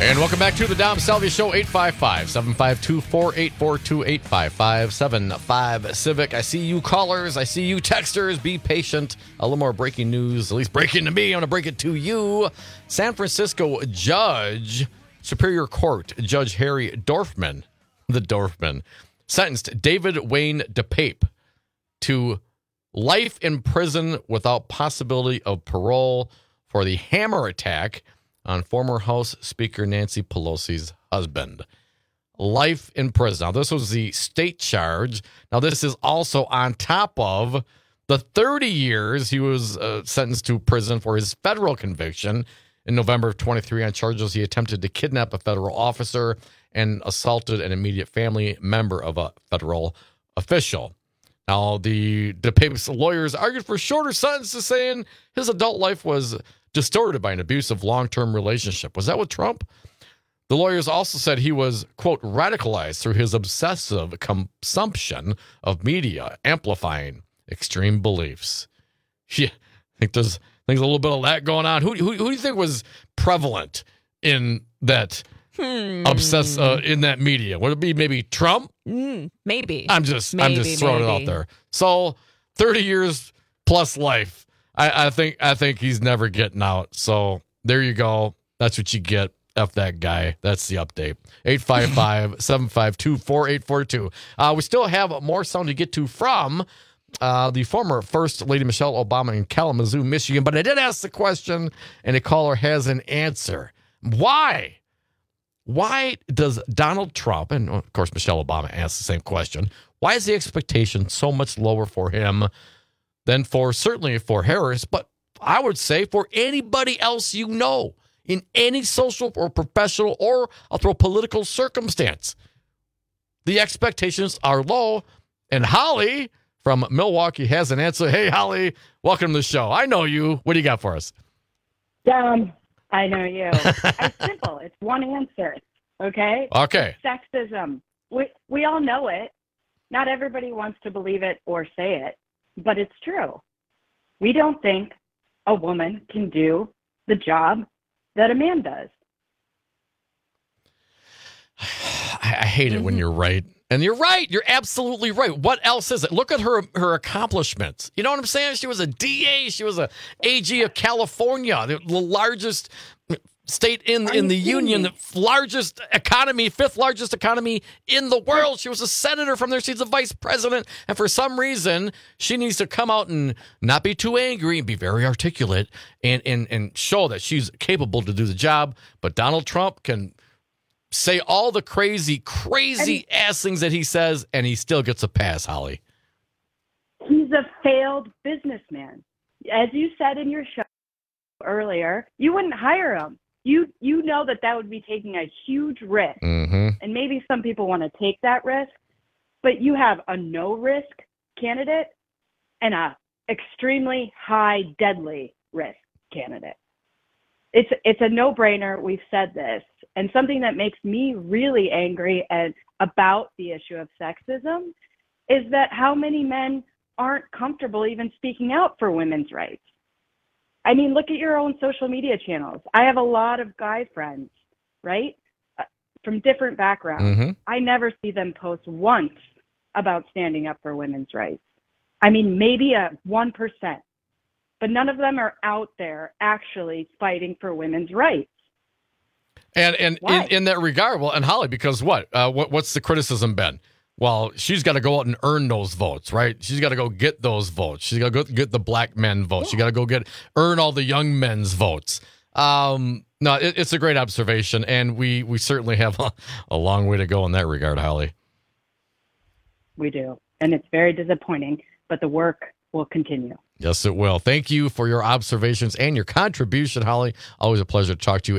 And welcome back to the Dom Salvia Show, 855-752-4842, 855-75-CIVIC. I see you callers. I see you texters. Be patient. A little more breaking news, at least breaking to me. I'm going to break it to you. San Francisco judge, Superior Court, Judge Harry Dorfman, sentenced David Wayne DePape to life in prison without possibility of parole for the hammer attack on former House Speaker Nancy Pelosi's husband. Life in prison. Now, this was the state charge. Now, this is also on top of the 30 years he was sentenced to prison for his federal conviction in November of 23 on charges he attempted to kidnap a federal officer and assaulted an immediate family member of a federal official. Now, the DePape's lawyers argued for shorter sentences, saying his adult life was distorted by an abusive long-term relationship. Was that with Trump? The lawyers also said he was, quote, radicalized through his obsessive consumption of media, amplifying extreme beliefs. Yeah, I think there's a little bit of that going on. Who do you think was prevalent in that in that media? Would it be maybe Trump? Maybe. I'm just throwing it out there. So 30 years plus life. I think he's never getting out. So there you go. That's what you get. F that guy. That's the update. 855-752-4842. We still have more sound to get to from the former First Lady Michelle Obama in Kalamazoo, Michigan. But I did ask the question, and a caller has an answer. Why? Why does Donald Trump, and of course Michelle Obama asked the same question, why is the expectation so much lower for him than certainly for Harris, but I would say for anybody else you know in any social or professional or I'll throw political circumstance? The expectations are low, and Holly from Milwaukee has an answer. Hey, Holly, welcome to the show. I know you. What do you got for us? I know you. It's simple. It's one answer, okay? Okay. It's sexism. We all know it. Not everybody wants to believe it or say it, but it's true. We don't think a woman can do the job that a man does. I hate it when you're right. And you're right. You're absolutely right. What else is it? Look at her accomplishments. You know what I'm saying? She was a DA. She was a AG of California, the largest state in the union, the largest economy, fifth largest economy in the world. She was a senator from there. She's a vice president. And for some reason, she needs to come out and not be too angry and be very articulate and show that she's capable to do the job. But Donald Trump can say all the crazy ass things that he says, and he still gets a pass, Holly. He's a failed businessman. As you said in your show earlier, you wouldn't hire him. You know that would be taking a huge risk. Mm-hmm. And maybe some people want to take that risk, but you have a no-risk candidate and a extremely high deadly risk candidate. It's a no-brainer. We've said this. And something that makes me really angry about the issue of sexism is that how many men aren't comfortable even speaking out for women's rights. I mean, look at your own social media channels. I have a lot of guy friends, right, from different backgrounds. Mm-hmm. I never see them post once about standing up for women's rights. I mean, maybe 1%, but none of them are out there actually fighting for women's rights. And in that regard, well, and Holly, because what's the criticism been? Well, she's got to go out and earn those votes, right? She's got to go get those votes. She's got to go get the black men votes. She got to go earn all the young men's votes. No, it's a great observation, and we certainly have a long way to go in that regard, Holly. We do, and it's very disappointing, but the work will continue. Yes, it will. Thank you for your observations and your contribution, Holly. Always a pleasure to talk to you.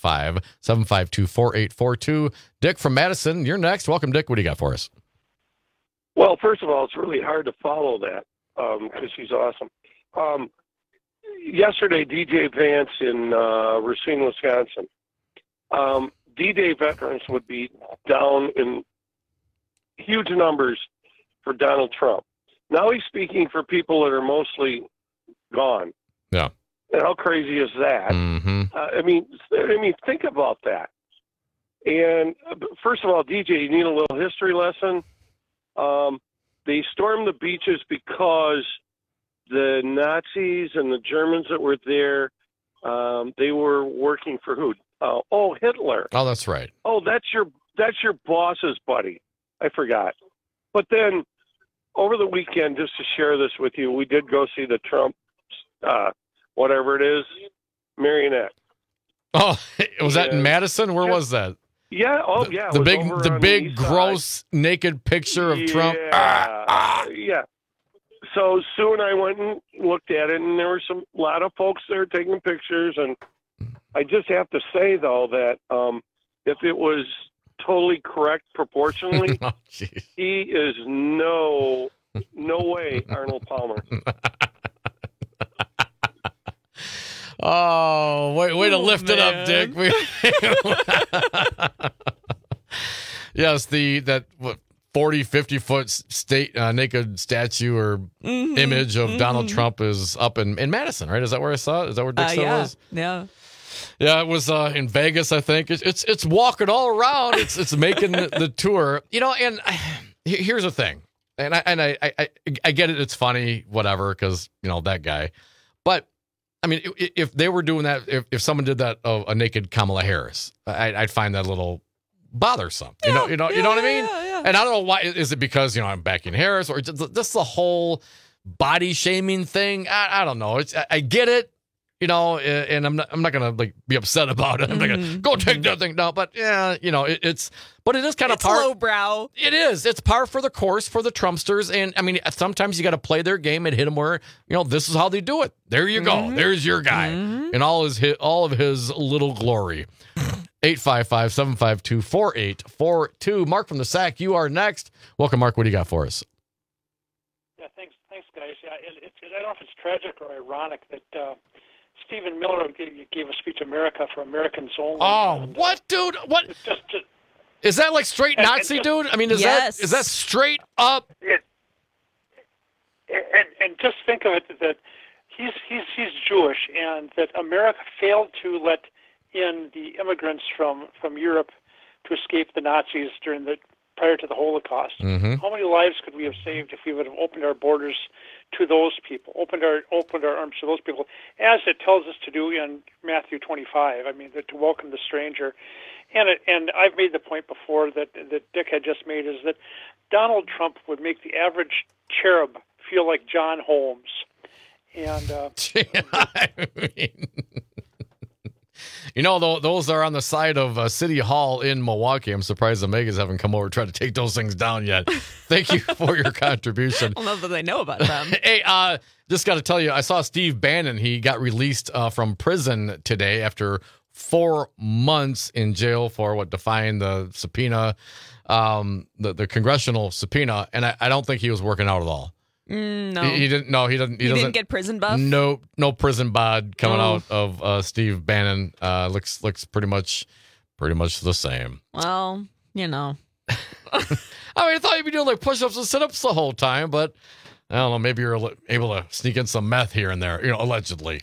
855-752-4842. Dick from Madison, you're next. Welcome, Dick. What do you got for us? Well, first of all, it's really hard to follow that because she's awesome. Yesterday, DJ Vance in Racine, Wisconsin. D-Day veterans would be down in huge numbers for Donald Trump. Now he's speaking for people that are mostly gone. Yeah. And how crazy is that? Mm-hmm. I mean, think about that. And first of all, DJ, you need a little history lesson. They stormed the beaches because the Nazis and the Germans that were there, they were working for who? Hitler. Oh, that's right. Oh, that's your boss's buddy. I forgot. But then over the weekend, just to share this with you, we did go see the Trump, whatever it is, marionette. Oh, was that in Madison? Where was that? Yeah. Oh, yeah. The big, gross, naked picture of Trump. Yeah. So Sue and I went and looked at it, and there were a lot of folks there taking pictures. And I just have to say, though, that if it was totally correct proportionally, he is no way Arnold Palmer. Oh, way to lift it up, Dick. Yes, that 40, 50-foot naked statue or image of Donald Trump is up in Madison, right? Is that where I saw it? Is that where Dick said it was? Yeah. Yeah, it was in Vegas, I think. It's walking all around. It's making the tour. And here's the thing. And I get it. It's funny, whatever, because, that guy. But, I mean, if they were doing that, if someone did that of a naked Kamala Harris, I'd find that a little bothersome. You know what I mean? Yeah. And I don't know why. Is it because, I'm backing Harris, or just the whole body shaming thing? I don't know. I get it. And I'm not gonna be upset about it. I'm not gonna go take that thing down. But yeah, but it is kind of par. Lowbrow. It is. It's par for the course for the Trumpsters. And I mean, sometimes you got to play their game and hit them where this is how they do it. There you go. There's your guy in all of his little glory. 855-752-4842. Mark from the SAC, you are next. Welcome, Mark. What do you got for us? Yeah, thanks, guys. Yeah, I don't know if it's tragic or ironic that Stephen Miller gave a speech, America for Americans Only. Oh, what, dude? What? Is that like straight Nazi, dude? I mean, is that straight up? And just think of it that he's Jewish, and that America failed to let in the immigrants from Europe to escape the Nazis prior to the Holocaust. How many lives could we have saved if we would have opened our borders to those people, opened our arms to those people, as it tells us to do in Matthew 25? I mean, to welcome the stranger. And I've made the point before that Dick had just made, is that Donald Trump would make the average cherub feel like John Holmes. And those are on the side of City Hall in Milwaukee. I'm surprised the Megas haven't come over to try to take those things down yet. Thank you for your contribution. I don't know that they know about them. Hey, just got to tell you, I saw Steve Bannon. He got released from prison today after 4 months in jail for defying the subpoena, the congressional subpoena. And I don't think he was working out at all. No, he didn't. No, he doesn't. He didn't get prison buff. No prison bod coming out of Steve Bannon. Looks pretty much the same. Well, I mean, I thought you'd be doing push-ups and sit-ups the whole time, but I don't know. Maybe you're able to sneak in some meth here and there. Allegedly.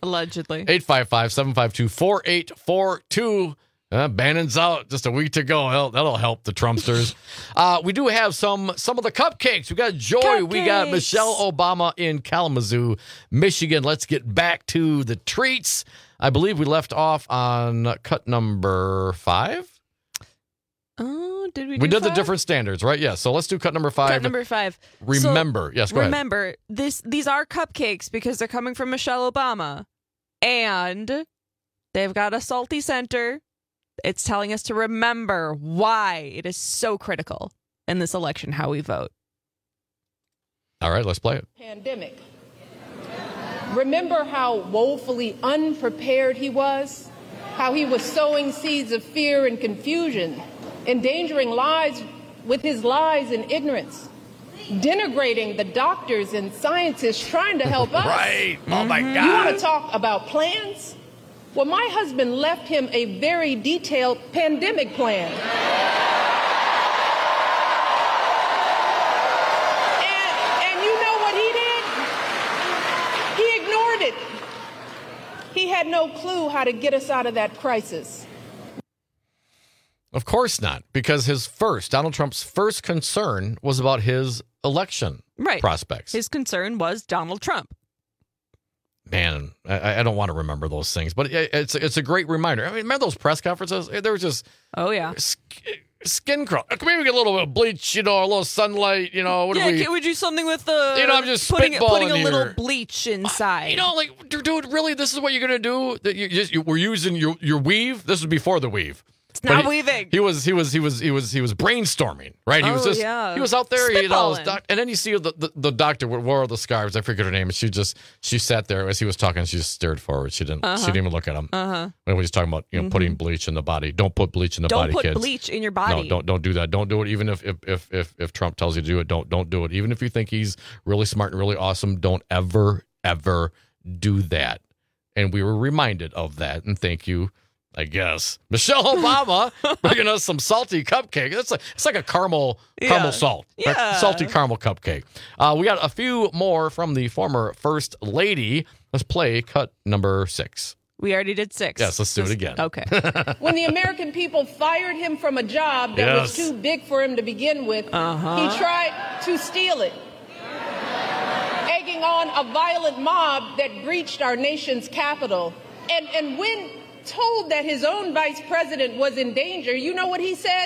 855-752-4842. Bannon's out. Just a week to go. That'll help the Trumpsters. We do have some of the cupcakes. We got Joy. Cupcakes. We got Michelle Obama in Kalamazoo, Michigan. Let's get back to the treats. I believe we left off on cut number 5. Oh, did we? We did the different standards, right? Yeah. So let's do cut number 5. Cut number 5. Remember, yes. Go ahead. Remember, these are cupcakes because they're coming from Michelle Obama, and they've got a salty center. It's telling us to remember why it is so critical in this election how we vote. All right, let's play it. Pandemic. Remember how woefully unprepared he was? How he was sowing seeds of fear and confusion, endangering lives with his lies and ignorance, denigrating the doctors and scientists trying to help us. Right. Oh, my God. You want to talk about plans? Well, my husband left him a very detailed pandemic plan. And you know what he did? He ignored it. He had no clue how to get us out of that crisis. Of course not, because Donald Trump's first concern was about his election prospects. His concern was Donald Trump. Man, I don't want to remember those things, but it's a great reminder. I mean, remember those press conferences? There was just skin crawl. Maybe get a little bit of bleach, a little sunlight, Can we do something with the? I'm just putting spitballing a little here. bleach inside. Dude, really, this is what you're gonna do? We're using your weave. This was before the weave. It's not weaving. He was brainstorming, right? He was he was out there, and then you see the doctor wore the scarves. I forget her name. And she sat there as he was talking. She just stared forward. She didn't even look at him. When he was talking about putting bleach in the body. Don't put bleach in the body, kids. Don't put bleach in your body. No, don't do that. Don't do it. Even if Trump tells you to do it, don't do it. Even if you think he's really smart and really awesome, don't ever do that. And we were reminded of that. And thank you. I guess Michelle Obama bringing us some salty cupcake. It's like a caramel salt, right? Salty caramel cupcake. We got a few more from the former First Lady. Let's play cut number 6. We already did 6. Yes, let's do it again. Okay. When the American people fired him from a job that was too big for him to begin with, he tried to steal it, egging on a violent mob that breached our nation's capital. And when told that his own vice president was in danger, you know what he said?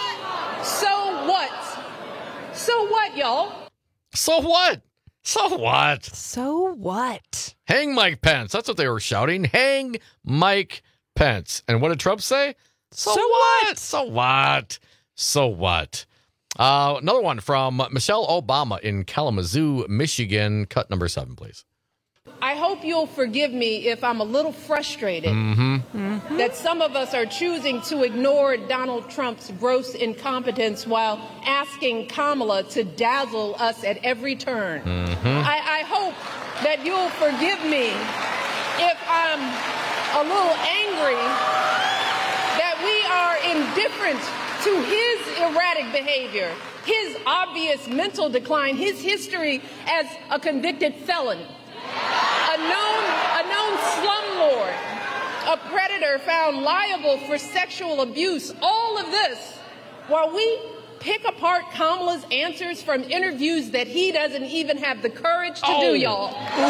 So what? So what, y'all? So what? So what? So what? Hang Mike Pence. That's what they were shouting. Hang Mike Pence. And what did Trump say? So what? So what? So what? Another one from Michelle Obama in Kalamazoo, Michigan. Cut number 7, please. I hope you'll forgive me if I'm a little frustrated that some of us are choosing to ignore Donald Trump's gross incompetence while asking Kamala to dazzle us at every turn. I hope that you'll forgive me if I'm a little angry that we are indifferent to his erratic behavior, his obvious mental decline, his history as a convicted felon. A known slumlord, a predator found liable for sexual abuse, all of this while we pick apart Kamala's answers from interviews that he doesn't even have the courage to do, y'all.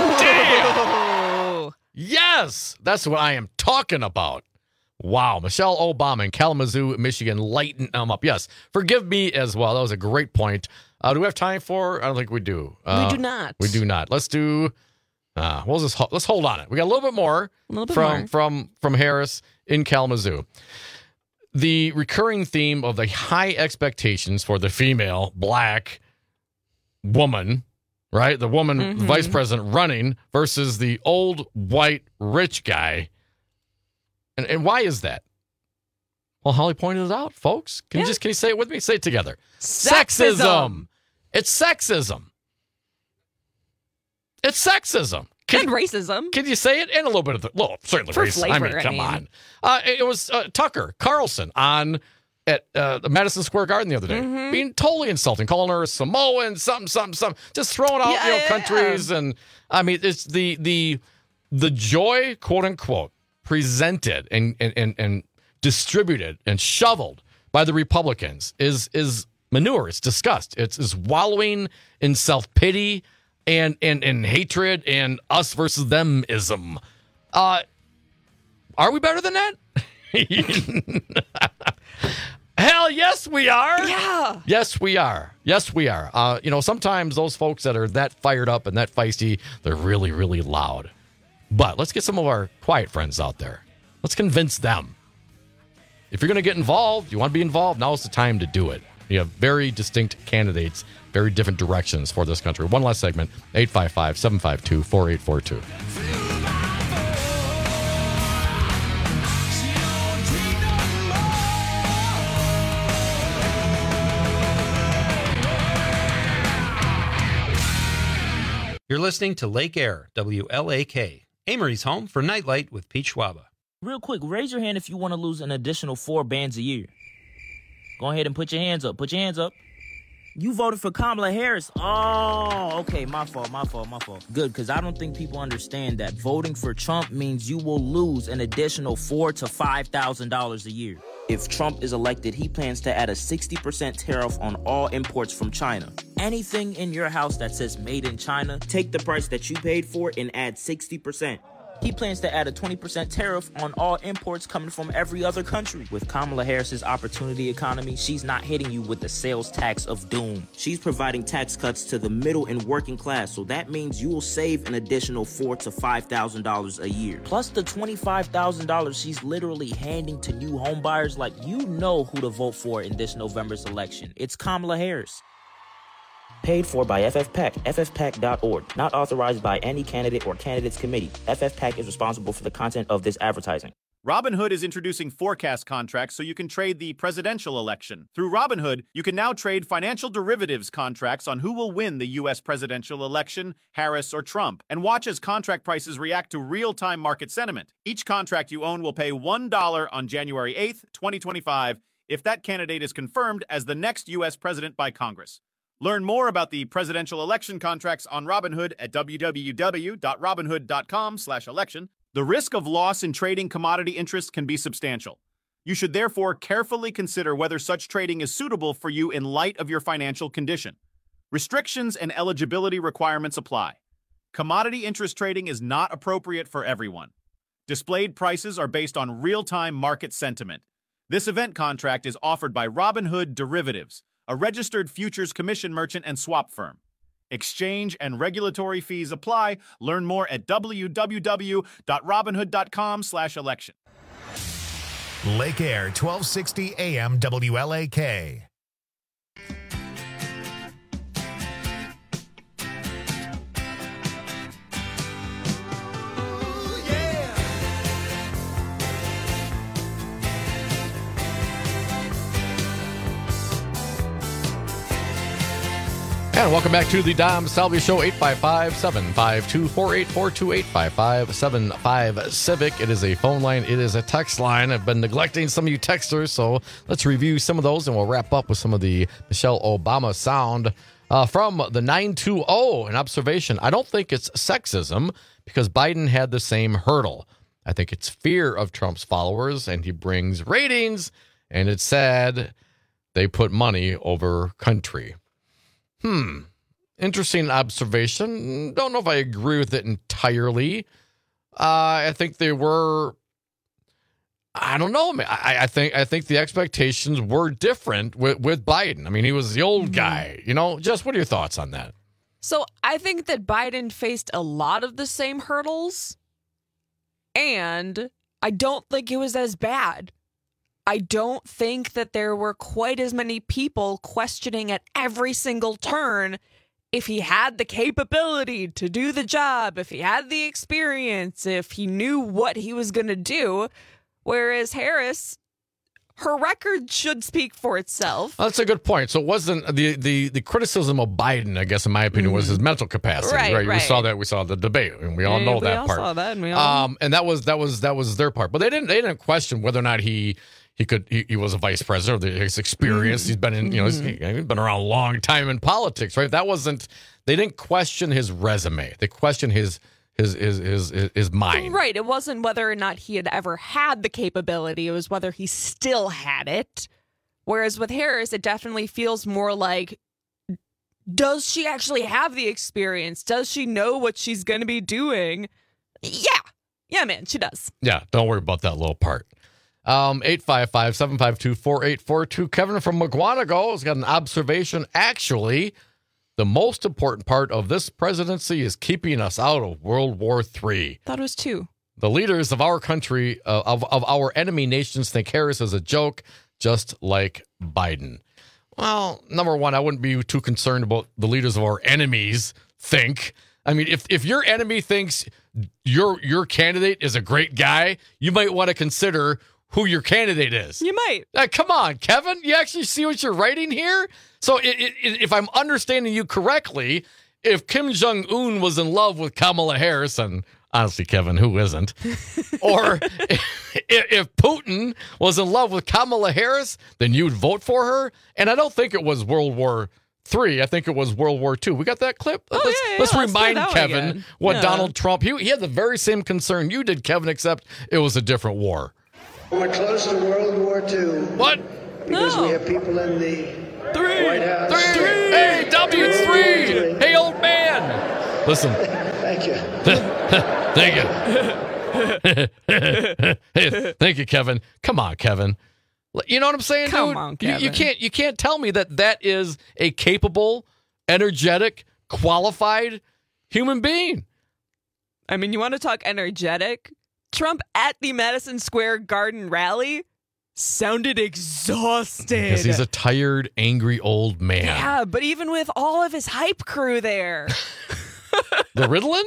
Damn. Yes, that's what I am talking about. Wow, Michelle Obama in Kalamazoo, Michigan, lighten them up. Yes, forgive me as well. That was a great point. Do we have time for? I don't think we do. We do not. We do not. Let's do. Let's hold on it. We got a little bit more from Harris in Kalamazoo. The recurring theme of the high expectations for the female black woman, right? The woman vice president running versus the old white rich guy. And why is that? Well, Holly pointed it out, folks. Can you say it with me? Say it together. Sexism. It's sexism. It's sexism. And racism. Can you say it? And a little bit of certainly for racism. Flavor, come on. It was Tucker Carlson on at the Madison Square Garden the other day, being totally insulting, calling her a Samoan, something, just throwing out countries, and I mean it's the joy, quote unquote, presented and distributed and shoveled by the Republicans is manure. It's disgust. It's wallowing in self-pity and hatred and us versus them-ism. Are we better than that? Hell yes, we are. Yeah. Yes, we are. Yes, we are. Sometimes those folks that are that fired up and that feisty, they're really, really loud. But let's get some of our quiet friends out there. Let's convince them. If you're going to get involved, you want to be involved, now's the time to do it. You have very distinct candidates, very different directions for this country. One last segment, 855-752-4842. You're listening to Lake Air, WLAK, Amory's home for Nightlight with Pete Schwaba. Real quick, raise your hand if you want to lose an additional 4 bands a year. Go ahead and put your hands up. Put your hands up. You voted for Kamala Harris. Oh, okay. My fault. Good, because I don't think people understand that voting for Trump means you will lose an additional $4,000 to $5,000 a year. If Trump is elected, he plans to add a 60% tariff on all imports from China. Anything in your house that says made in China, take the price that you paid for and add 60%. He plans to add a 20% tariff on all imports coming from every other country. With Kamala Harris's opportunity economy, she's not hitting you with the sales tax of doom. She's providing tax cuts to the middle and working class, so that means you will save an additional $4,000 to $5,000 a year. Plus the $25,000 she's literally handing to new homebuyers. Like, you know who to vote for in this November's election. It's Kamala Harris. Paid for by FFPAC, ffpac.org. Not authorized by any candidate or candidates committee. FFPAC is responsible for the content of this advertising. Robinhood is introducing forecast contracts so you can trade the presidential election. Through Robinhood, you can now trade financial derivatives contracts on who will win the U.S. presidential election, Harris or Trump, and watch as contract prices react to real-time market sentiment. Each contract you own will pay $1 on January 8th, 2025, if that candidate is confirmed as the next U.S. president by Congress. Learn more about the presidential election contracts on Robinhood at www.robinhood.com/election. The risk of loss in trading commodity interests can be substantial. You should therefore carefully consider whether such trading is suitable for you in light of your financial condition. Restrictions and eligibility requirements apply. Commodity interest trading is not appropriate for everyone. Displayed prices are based on real-time market sentiment. This event contract is offered by Robinhood Derivatives, a registered futures commission merchant and swap firm. Exchange and regulatory fees apply. Learn more at www.robinhood.com/election. Lake Air, 1260 AM WLAK. And welcome back to the Dom Salvia Show, 855-752-4842, 855-75-CIVIC. It is a phone line. It is a text line. I've been neglecting some of you texters, so let's review some of those, and we'll wrap up with some of the Michelle Obama sound. From the 920, an observation. I don't think it's sexism because Biden had the same hurdle. I think it's fear of Trump's followers, and he brings ratings, and it's sad they put money over country. Interesting observation. Don't know if I agree with it entirely. I think they were. I don't know. I think the expectations were different with Biden. I mean, he was the old guy. You know, Jess, what are your thoughts on that? So I think that Biden faced a lot of the same hurdles, and I don't think it was as bad. I don't think that there were quite as many people questioning at every single turn if he had the capability to do the job, if he had the experience, if he knew what he was going to do. Whereas Harris, her record should speak for itself. That's a good point. So it wasn't the criticism of Biden, I guess, in my opinion, was his mental capacity. Right. We saw that. We saw the debate, and we all know that part. Saw that, and we all and that was their part. But they didn't question whether or not he was a vice president, or his experience. He's been in, he's been around a long time in politics, right? They didn't question his resume. They questioned his mind. Right. It wasn't whether or not he had ever had the capability. It was whether he still had it. Whereas with Harris, it definitely feels more like, does she actually have the experience? Does she know what she's going to be doing? Yeah, man, she does. Yeah, don't worry about that little part. 855-752-4842. Kevin from McGuanago has got an observation. Actually, the most important part of this presidency is keeping us out of World War III. Thought it was 2. The leaders of our country, of our enemy nations, think Harris is a joke, just like Biden. Well, number one, I wouldn't be too concerned about the leaders of our enemies think. I mean, if your enemy thinks your candidate is a great guy, you might want to consider who your candidate is. You might. Come on, Kevin. You actually see what you're writing here? So if I'm understanding you correctly, if Kim Jong-un was in love with Kamala Harris, and honestly, Kevin, who isn't? Or if Putin was in love with Kamala Harris, then you'd vote for her? And I don't think it was World War III. I think it was World War II. We got that clip? Let's remind Kevin what Donald Trump, he had the very same concern you did, Kevin, except it was a different war. We're close to World War II. What? Because we have people in the White House. Three. Hey, W, it's three. Hey, old man. Listen. Thank you. Thank you. Hey, thank you, Kevin. Come on, Kevin. You know what I'm saying, Come dude? on, Kevin. You can't tell me that is a capable, energetic, qualified human being. I mean, you want to talk energetic? Trump at the Madison Square Garden rally sounded exhausted. Because he's a tired, angry old man. Yeah, but even with all of his hype crew there. The Ritalin?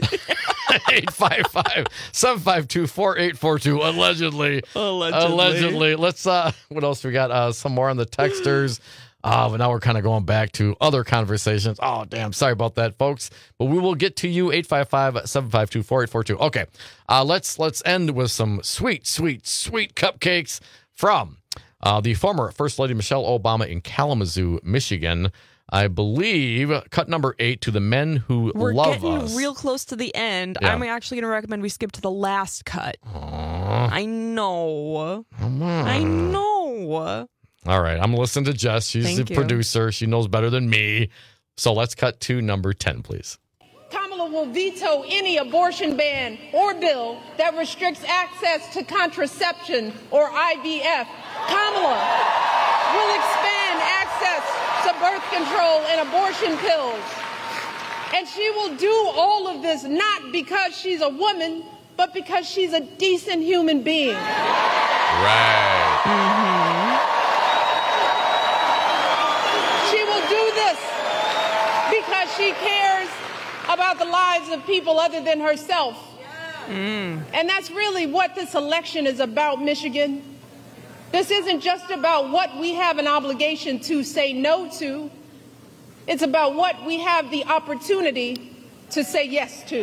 855-752-4842. Allegedly. Let's, what else we got? Some more on the texters. But now we're kind of going back to other conversations. Oh, damn. Sorry about that, folks. But we will get to you, 855-752-4842. Okay. Let's end with some sweet cupcakes from the former First Lady Michelle Obama in Kalamazoo, Michigan. I believe cut number 8 to the men who love us. We're getting real close to the end. Yeah. I'm actually going to recommend we skip to the last cut. Aww. I know. Come on. I know. All right, I'm listening to Jess. She's Thank the you. producer. She knows better than me. So let's cut to number 10, please. Kamala will veto any abortion ban or bill that restricts access to contraception or IVF. Kamala will expand access to birth control and abortion pills. And she will do all of this not because she's a woman, but because she's a decent human being. Right. She will do this because she cares about the lives of people other than herself. And that's really what this election is about, Michigan. This isn't just about what we have an obligation to say no to. It's about what we have the opportunity to say yes to.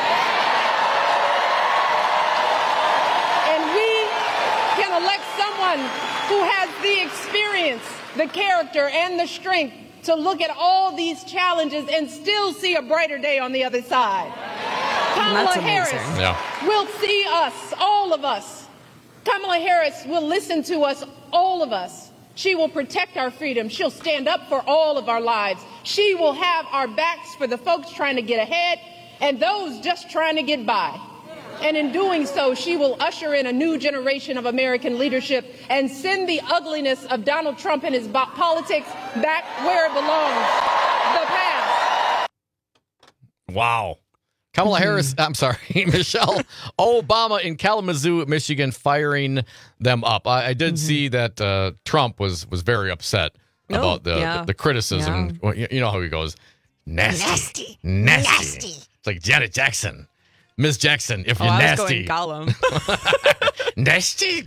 And we can elect someone who has the experience, the character, and the strength to look at all these challenges and still see a brighter day on the other side. Kamala Harris will see us, all of us. Kamala Harris will listen to us, all of us. She will protect our freedom. She'll stand up for all of our lives. She will have our backs for the folks trying to get ahead and those just trying to get by. And in doing so, she will usher in a new generation of American leadership and send the ugliness of Donald Trump and his politics back where it belongs, the past. Wow. Kamala Harris, I'm sorry, Michelle Obama in Kalamazoo, Michigan, firing them up. I did see that Trump was very upset about the criticism. Well, you know how he goes, nasty. It's like Janet Jackson. Miss Jackson, if you're nasty. I was going Gollum. Nasty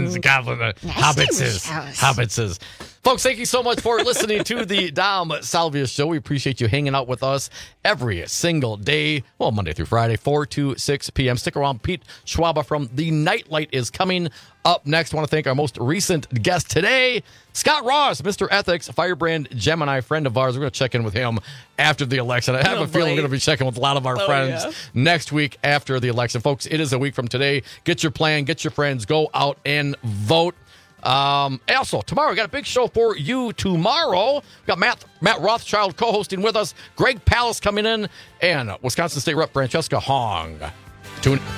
hobbitses. Folks, thank you so much for listening to the Dom Salvia Show. We appreciate you hanging out with us every single day, well, Monday through Friday, 4 to 6 p.m. Stick around. Pete Schwaba from The Nightlight is coming up next. I want to thank our most recent guest today, Scott Ross, Mr. Ethics, Firebrand Gemini, friend of ours. We're going to check in with him after the election. I have a feeling we're going to be checking with a lot of our friends next week after the election. Folks, it is a week from today. Get your plan, get your friends, go out and vote. Also, tomorrow, we got a big show for you tomorrow. We got Matt Rothschild co-hosting with us, Greg Palast coming in, and Wisconsin State Rep Francesca Hong. Tune in.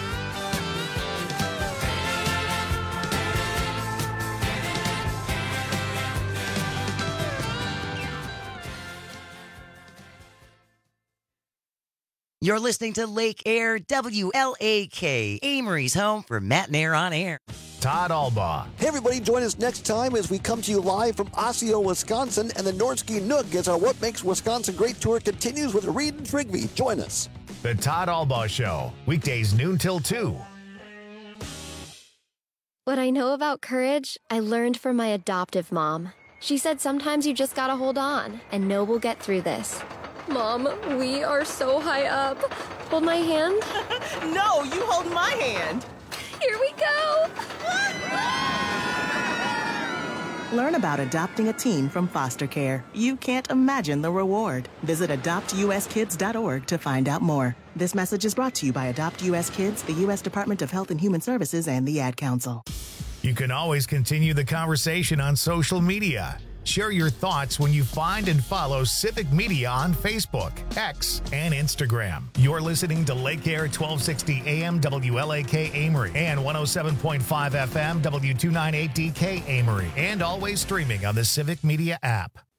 You're listening to Lake Air WLAK, Amory's home for Matt and Air on Air. Todd Albaugh. Hey, everybody, join us next time as we come to you live from Osseo, Wisconsin, and the Nordsky Nook as our What Makes Wisconsin Great tour continues with Reed and Trigby. Join us. The Todd Albaugh Show, weekdays noon till 2. What I know about courage, I learned from my adoptive mom. She said sometimes you just gotta hold on and know we'll get through this. Mom, we are so high up. Hold my hand. No, you hold my hand. Here we go. Learn about adopting a teen from foster care. You can't imagine the reward. Visit adoptuskids.org to find out more. This message is brought to you by Adopt U.S. Kids, the U.S. Department of Health and Human Services, and the Ad Council. You can always continue the conversation on social media. Share your thoughts when you find and follow Civic Media on Facebook, X, and Instagram. You're listening to Lake Air 1260 AM WLAK Amory and 107.5 FM W298DK Amory, and always streaming on the Civic Media app.